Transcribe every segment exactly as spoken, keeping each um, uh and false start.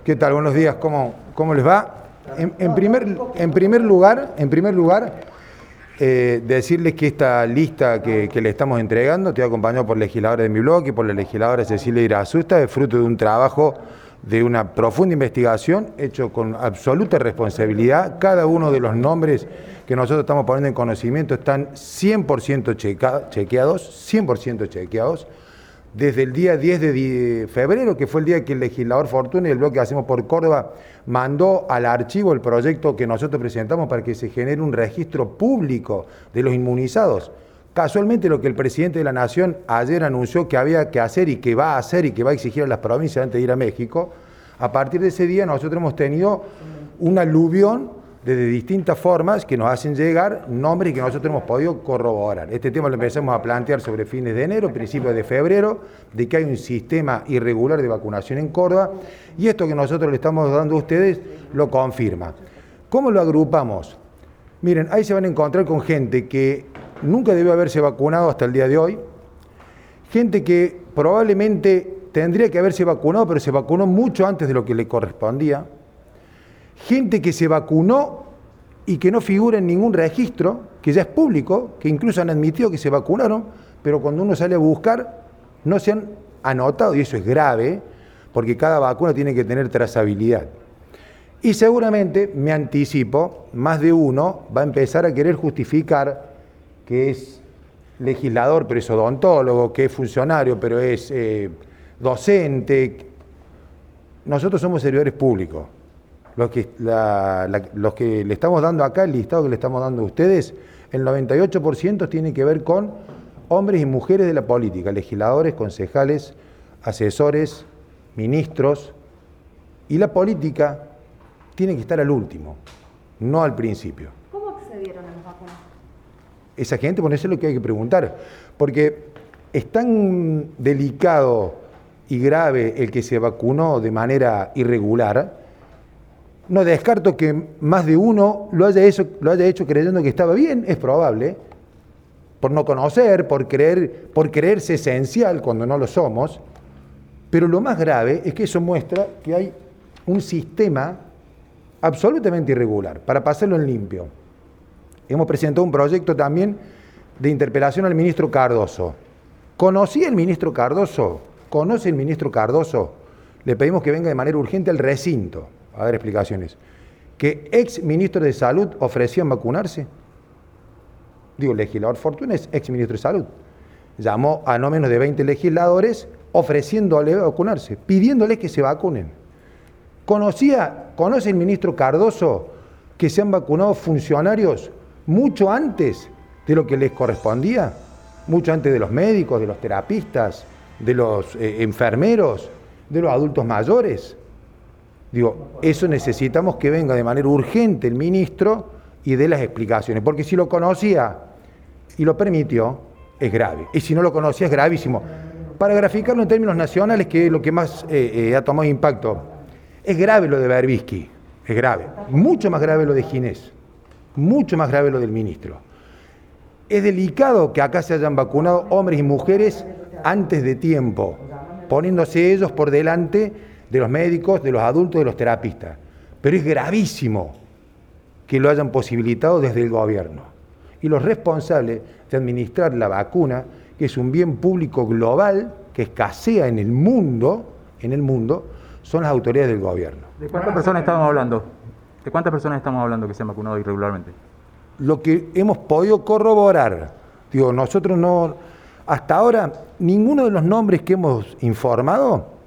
¿Qué tal? Buenos días. ¿Cómo, cómo les va? En, en, primer, en primer lugar, en primer lugar eh, decirles que esta lista que, que le estamos entregando, estoy acompañado por legisladores de mi bloque y por la legisladora Cecilia Irazusta, es fruto de un trabajo de una profunda investigación hecho con absoluta responsabilidad. Cada uno de los nombres que nosotros estamos poniendo en conocimiento están cien por ciento checa, chequeados, cien por ciento chequeados. Desde el día diez de febrero, que fue el día que el legislador Fortuny del bloque Hacemos por Córdoba mandó al archivo el proyecto que nosotros presentamos para que se genere un registro público de los inmunizados. Casualmente lo que el presidente de la Nación ayer anunció que había que hacer y que va a hacer y que va a exigir a las provincias antes de ir a México, a partir de ese día nosotros hemos tenido un aluvión desde distintas formas que nos hacen llegar nombres que nosotros hemos podido corroborar. Este tema lo empezamos a plantear sobre fines de enero, principios de febrero, de que hay un sistema irregular de vacunación en Córdoba, y esto que nosotros le estamos dando a ustedes lo confirma. ¿Cómo lo agrupamos? Miren, ahí se van a encontrar con gente que nunca debió haberse vacunado hasta el día de hoy, gente que probablemente tendría que haberse vacunado, pero se vacunó mucho antes de lo que le correspondía, gente que se vacunó y que no figura en ningún registro, que ya es público, que incluso han admitido que se vacunaron, pero cuando uno sale a buscar no se han anotado, y eso es grave, porque cada vacuna tiene que tener trazabilidad. Y seguramente, me anticipo, más de uno va a empezar a querer justificar que es legislador, pero es odontólogo, que es funcionario, pero es eh, docente. Nosotros somos servidores públicos. Los que, la, la, los que le estamos dando acá, el listado que le estamos dando a ustedes, el noventa y ocho por ciento tiene que ver con hombres y mujeres de la política, legisladores, concejales, asesores, ministros, y la política tiene que estar al último, no al principio. ¿Cómo accedieron a las vacunas? Esa gente, bueno, eso es lo que hay que preguntar, porque es tan delicado y grave el que se vacunó de manera irregular. No descarto que más de uno lo haya hecho, lo haya hecho creyendo que estaba bien, es probable, por no conocer, por creer, por creerse esencial cuando no lo somos, pero lo más grave es que eso muestra que hay un sistema absolutamente irregular, para pasarlo en limpio. Hemos presentado un proyecto también de interpelación al ministro Cardoso. ¿Conocía el ministro Cardoso? ¿Conoce el ministro Cardoso? Le pedimos que venga de manera urgente al recinto a dar explicaciones. ¿Que ex ministro de Salud ofrecían vacunarse? Digo, el legislador Fortuny es ex ministro de Salud. Llamó a no menos de veinte legisladores ofreciéndole vacunarse, pidiéndoles que se vacunen. ¿Conocía, conoce el ministro Cardoso que se han vacunado funcionarios mucho antes de lo que les correspondía? Mucho antes de los médicos, de los terapistas, de los eh, enfermeros, de los adultos mayores. Digo, eso necesitamos que venga de manera urgente el ministro y dé las explicaciones, porque si lo conocía y lo permitió, es grave. Y si no lo conocía, es gravísimo. Para graficarlo en términos nacionales, que es lo que más eh, eh, ha tomado impacto, es grave lo de Berbisky, es grave. Mucho más grave lo de Ginés, mucho más grave lo del ministro. Es delicado que acá se hayan vacunado hombres y mujeres antes de tiempo, poniéndose ellos por delante de los médicos, de los adultos, de los terapistas. Pero es gravísimo que lo hayan posibilitado desde el gobierno. Y los responsables de administrar la vacuna, que es un bien público global, que escasea en el mundo, en el mundo, son las autoridades del gobierno. ¿De cuántas personas estamos hablando? ¿De cuántas personas estamos hablando que se han vacunado irregularmente? Lo que hemos podido corroborar, digo, nosotros no, hasta ahora, ninguno de los nombres que hemos informado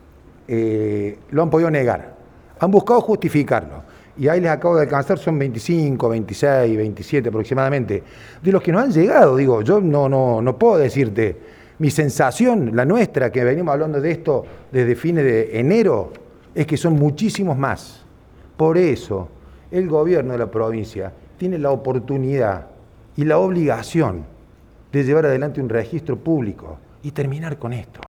Eh, lo han podido negar, han buscado justificarlo, y ahí les acabo de alcanzar, son veinticinco, veintiséis, veintisiete aproximadamente, de los que nos han llegado. Digo, yo no, no, no puedo decirte, mi sensación, la nuestra, que venimos hablando de esto desde fines de enero, es que son muchísimos más. Por eso, el gobierno de la provincia tiene la oportunidad y la obligación de llevar adelante un registro público y terminar con esto.